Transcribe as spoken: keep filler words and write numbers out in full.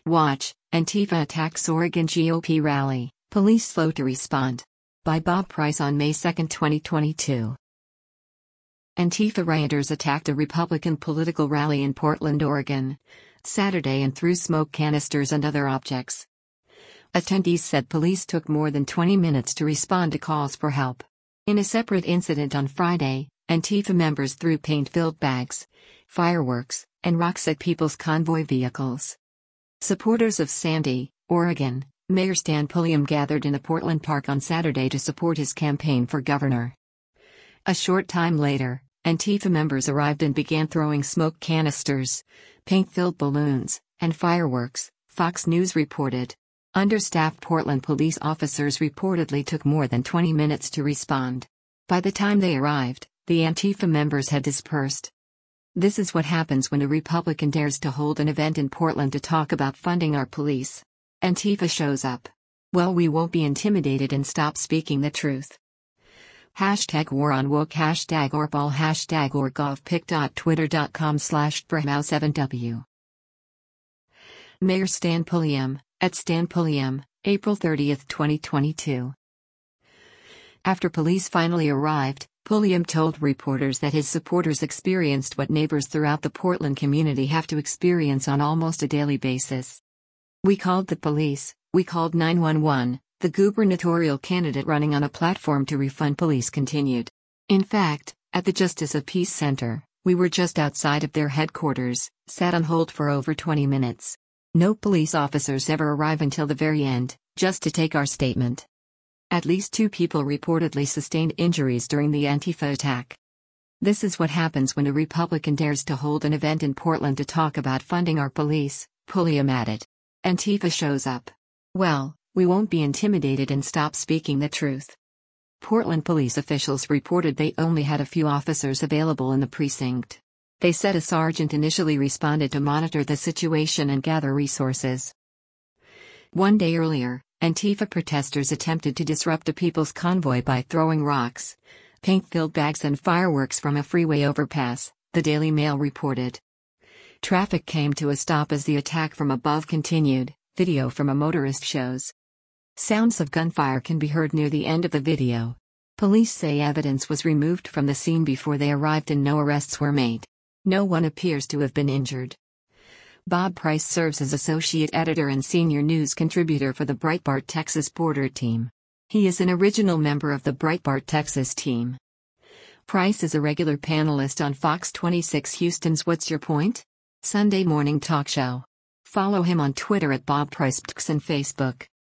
Watch, Antifa attacks Oregon G O P rally, police slow to respond. By Bob Price on May second, twenty twenty-two. Antifa rioters attacked a Republican political rally in Portland, Oregon, Saturday and threw smoke canisters and other objects. Attendees said police took more than twenty minutes to respond to calls for help. In a separate incident on Friday, Antifa members threw paint-filled bags, fireworks, and rocks at people's convoy vehicles. Supporters of Sandy, Oregon, Mayor Stan Pulliam gathered in a Portland park on Saturday to support his campaign for governor. A short time later, Antifa members arrived and began throwing smoke canisters, paint-filled balloons, and fireworks, Fox News reported. Understaffed Portland police officers reportedly took more than twenty minutes to respond. By the time they arrived, the Antifa members had dispersed. This is what happens when a Republican dares to hold an event in Portland to talk about funding our police. Antifa shows up. Well, we won't be intimidated and stop speaking the truth. Hashtag war on woke, hashtag orball, hashtag orgovpic.twitter.com slash brahmow7w. Mayor Stan Pulliam, at Stan Pulliam, April thirtieth, twenty twenty-two. After police finally arrived, Pulliam told reporters that his supporters experienced what neighbors throughout the Portland community have to experience on almost a daily basis. We called the police, we called nine one one, the gubernatorial candidate running on a platform to refund police continued. In fact, at the Justice of Peace Center, we were just outside of their headquarters, sat on hold for over twenty minutes. No police officers ever arrive until the very end, just to take our statement. At least two people reportedly sustained injuries during the Antifa attack. This is what happens when a Republican dares to hold an event in Portland to talk about funding our police, Pulliam added. Antifa shows up. Well, we won't be intimidated and stop speaking the truth. Portland police officials reported they only had a few officers available in the precinct. They said a sergeant initially responded to monitor the situation and gather resources. One day earlier, Antifa protesters attempted to disrupt a people's convoy by throwing rocks, paint-filled bags and fireworks from a freeway overpass, the Daily Mail reported. Traffic came to a stop as the attack from above continued, video from a motorist shows. Sounds of gunfire can be heard near the end of the video. Police say evidence was removed from the scene before they arrived and no arrests were made. No one appears to have been injured. Bob Price serves as associate editor and senior news contributor for the Breitbart Texas Border Team. He is an original member of the Breitbart Texas team. Price is a regular panelist on Fox twenty-six Houston's What's Your Point? Sunday morning talk show. Follow him on Twitter at Bob Price and Facebook.